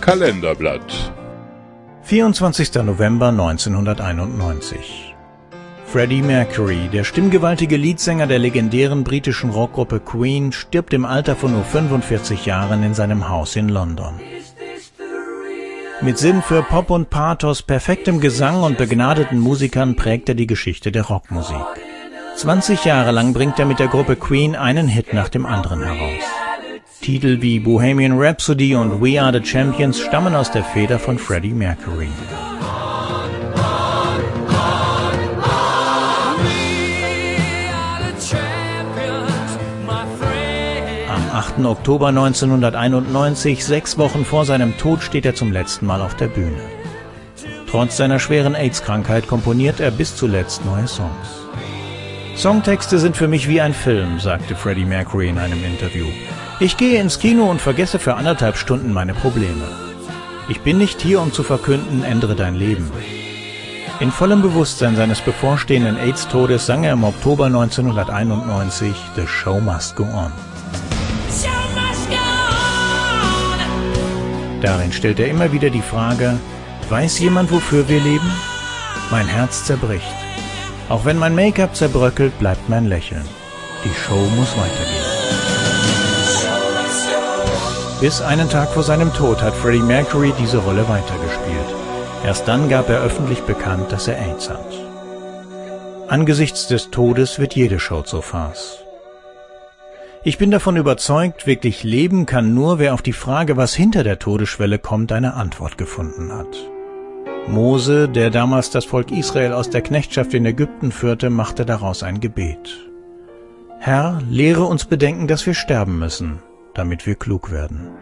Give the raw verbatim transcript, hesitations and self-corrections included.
Kalenderblatt. vierundzwanzigster November neunzehnhunderteinundneunzig. Freddie Mercury, der stimmgewaltige Leadsänger der legendären britischen Rockgruppe Queen, stirbt im Alter von nur fünfundvierzig Jahren in seinem Haus in London. Mit Sinn für Pop und Pathos, perfektem Gesang und begnadeten Musikern prägt er die Geschichte der Rockmusik. zwanzig Jahre lang bringt er mit der Gruppe Queen einen Hit nach dem anderen heraus. Titel wie Bohemian Rhapsody und We Are the Champions stammen aus der Feder von Freddie Mercury. Am achten Oktober neunzehnhunderteinundneunzig, sechs Wochen vor seinem Tod, steht er zum letzten Mal auf der Bühne. Trotz seiner schweren AIDS-Krankheit komponiert er bis zuletzt neue Songs. Songtexte sind für mich wie ein Film, sagte Freddie Mercury in einem Interview. Ich gehe ins Kino und vergesse für anderthalb Stunden meine Probleme. Ich bin nicht hier, um zu verkünden, ändere dein Leben. In vollem Bewusstsein seines bevorstehenden AIDS-Todes sang er im Oktober neunzehnhunderteinundneunzig The Show Must Go On. Darin stellt er immer wieder die Frage, weiß jemand, wofür wir leben? Mein Herz zerbricht. Auch wenn mein Make-up zerbröckelt, bleibt mein Lächeln. Die Show muss weitergehen. Bis einen Tag vor seinem Tod hat Freddie Mercury diese Rolle weitergespielt. Erst dann gab er öffentlich bekannt, dass er AIDS hat. Angesichts des Todes wird jede Show zur Farce. Ich bin davon überzeugt, wirklich leben kann nur, wer auf die Frage, was hinter der Todesschwelle kommt, eine Antwort gefunden hat. Mose, der damals das Volk Israel aus der Knechtschaft in Ägypten führte, machte daraus ein Gebet. Herr, lehre uns bedenken, dass wir sterben müssen, damit wir klug werden.